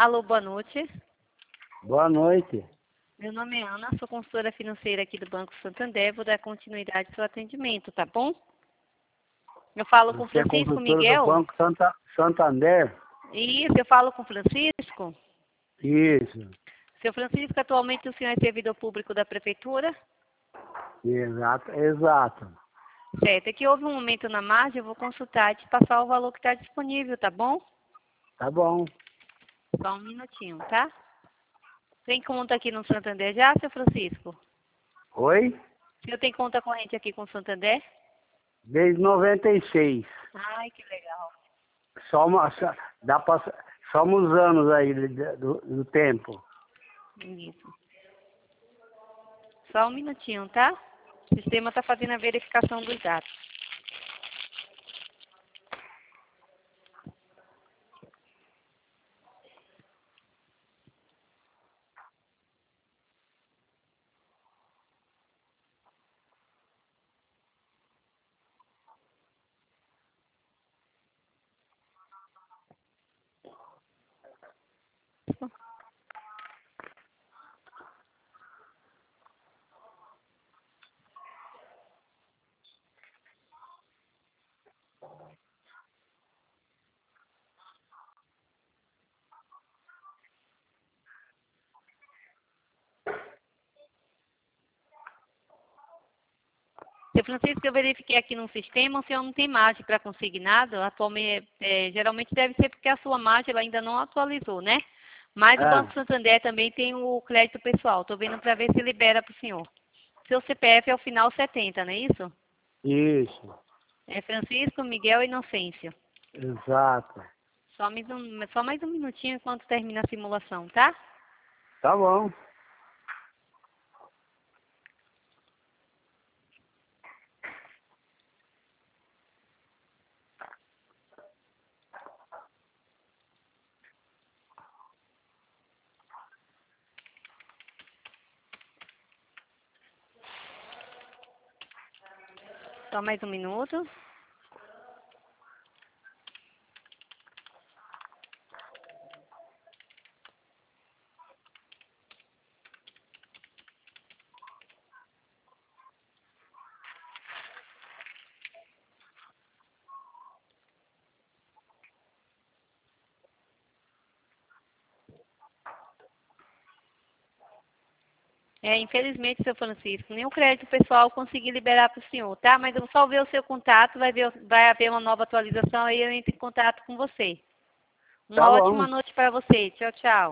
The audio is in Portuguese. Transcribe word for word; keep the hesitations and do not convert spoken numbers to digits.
Alô, boa noite. Boa noite. Meu nome é Ana, sou consultora financeira aqui do Banco Santander, vou dar continuidade ao seu atendimento, tá bom? Eu falo com Você é Francisco consultora do Miguel? Banco Santa, Santander? Isso, eu falo com Francisco. Isso. Seu Francisco, atualmente o senhor é servidor público da Prefeitura? Exato, exato. Certo, aqui houve um momento na margem, eu vou consultar e te passar o valor que está disponível, tá bom? Tá bom. Só um minutinho, tá? Tem conta aqui no Santander já, seu Francisco? Oi? O senhor tem conta corrente aqui com o Santander? Desde noventa e seis. Ai, que legal. Só, uma, só, dá pra, só uns anos aí do, do, do tempo. Isso. Só um minutinho, tá? O sistema está fazendo a verificação dos dados. Seu Francisco, eu verifiquei aqui no sistema, o senhor não tem margem para consignado. Atualmente, é, geralmente deve ser porque a sua margem ela ainda não atualizou, né? Mas o Banco Ah, Santander também tem o crédito pessoal. Estou vendo para ver se libera para o senhor. Seu C P F é o final setenta, não é isso? isso. É Francisco Miguel Inocêncio. Exato. Só mais um, só mais um minutinho enquanto termina a simulação, tá? Tá bom. Só mais um minuto. É, infelizmente, seu Francisco, nem o crédito pessoal consegui liberar para o senhor, tá? Mas eu vou só ver o seu contato, vai, ver, vai haver uma nova atualização, aí eu entro em contato com você. Uma Tá bom. ótima noite para você. Tchau, tchau.